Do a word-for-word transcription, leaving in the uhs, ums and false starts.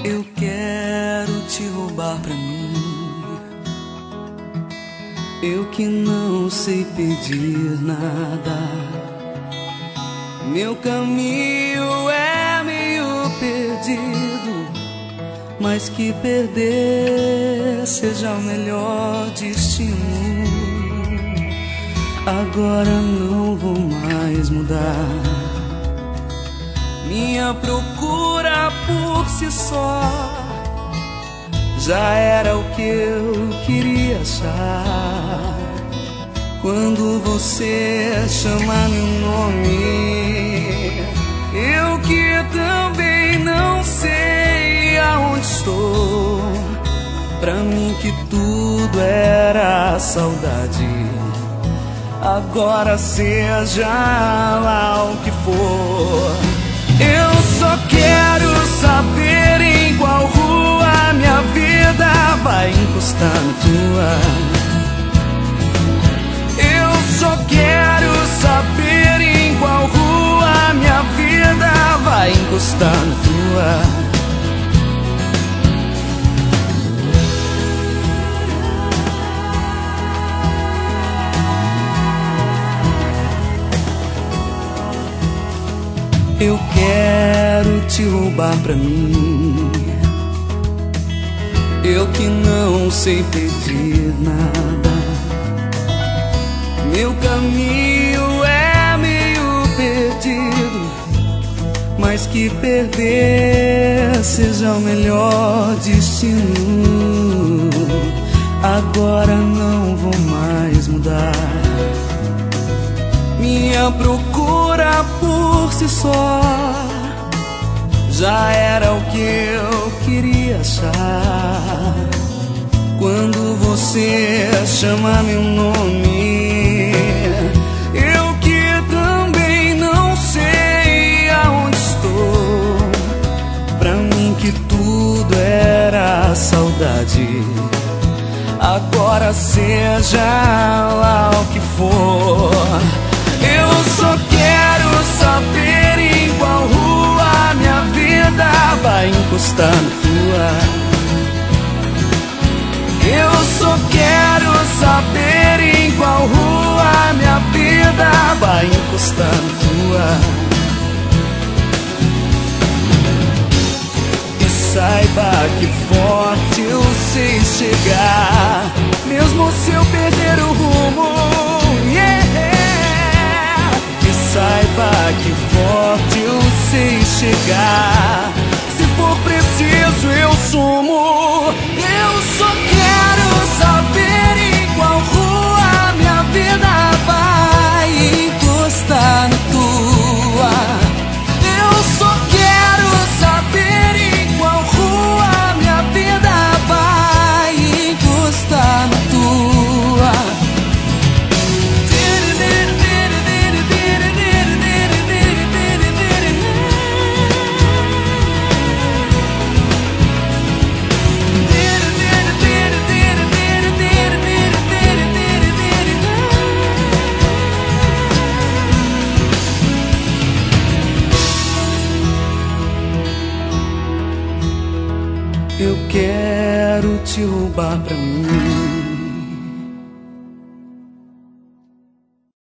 Eu quero te roubar pra mim, eu que não sei pedir nada. Meu caminho é meio perdido, mas que perder seja o melhor destino. Agora não vou mais mudar. Minha procura por si só já era o que eu queria achar. Quando você chama meu nome, eu que também não sei aonde estou. Pra mim que tudo era saudade, agora seja lá o que for. Eu só quero saber em qual rua minha vida vai encostar na tua. Eu só quero saber em qual rua minha vida vai encostar na tua. Eu quero te roubar pra mim, eu que não sei pedir nada. Meu caminho é meio perdido, mas que perder seja o melhor destino. Agora não vou mais mudar. Minha procura por si só já era o que eu queria achar. Quando você chama meu nome, eu que também não sei aonde estou. Pra mim que tudo era saudade, agora seja lá o que for. Eu só quero saber em qual rua minha vida vai encostar na tua. Eu só quero saber em qual rua minha vida vai encostar na tua. E saiba que forte eu sei chegar, mesmo se eu perder o rumo. Yeah! Saiba que forte eu sei chegar, se for preciso eu sumo. Eu só quero saber em qual rua minha vida vai encostar na tua. Eu só quero saber em qual rua minha vida vai encostar na tua. Eu quero te roubar pra mim,